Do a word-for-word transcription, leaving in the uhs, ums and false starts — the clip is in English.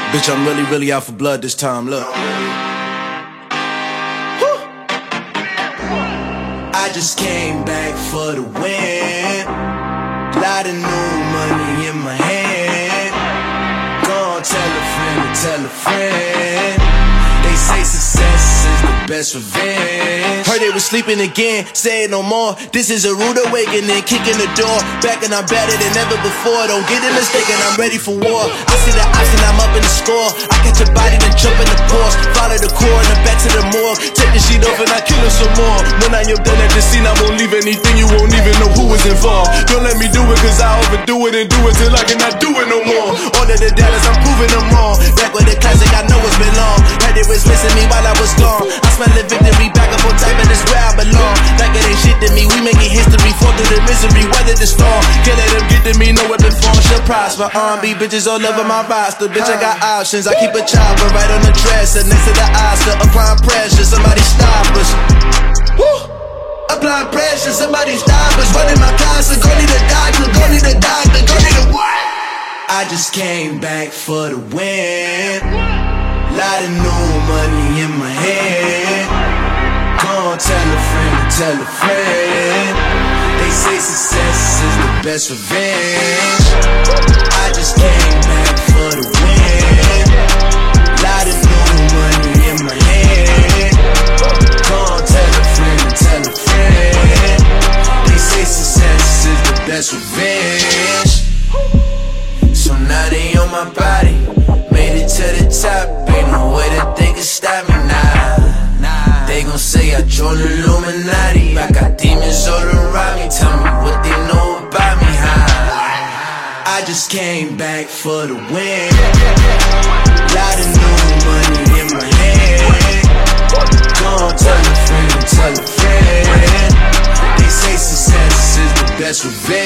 Bitch, I'm really, really out for blood this time, look. I just came back for the win. Lot of new money in my hand. Go on, tell a friend to tell a friend. They say success is the best revenge. Heard they was sleeping again, say it no more. This is a rude awakening, kicking the door. Back and I'm better than ever before. Don't get it mistaken, I'm ready for war. I see the option, I'm up in the score. I catch a body, then jump in the course. Follow the core and then back to the morgue. Take the sheet off and I kill her some more. When I am done at the scene, I won't leave anything. You won't even know who was involved. Don't let me do it, cause I overdo it and do it till I cannot do it no more. All of the doubters, I'm proving them wrong. Back with the classic, I know it's been long. Heard they was missing me while I was gone. I smell the victory, back up on top, and it's where I belong. Like it ain't shit to me, we making history. Fall through the misery, weather the storm. Can't let them get to me, no weapon form shall prosper. R and B bitches all over my roster. Bitch, I got options, I keep a chopper right on the dresser. Next to the Oscar, applying pressure, somebody stop us. Woo! Applying pressure, somebody stop us. Running my closet, go need a doctor, go need a doctor, go need a what? I just came back for the win. Lot of new money in my hand. Go on, tell a friend to tell a friend. They say success is the best revenge. I just came back for the win. Lot of new money in my hand. Go on, tell a friend to tell a friend. They say success is the best revenge. So now they on my body. Made it to the top, ain't no way that they can stop me now. They gon' say I joined Illuminati. I got demons all around me, tell me what they know about me, huh? I just came back for the win. Lot of new money in my hand. Go on, tell a friend, tell a friend. They say success is the best revenge.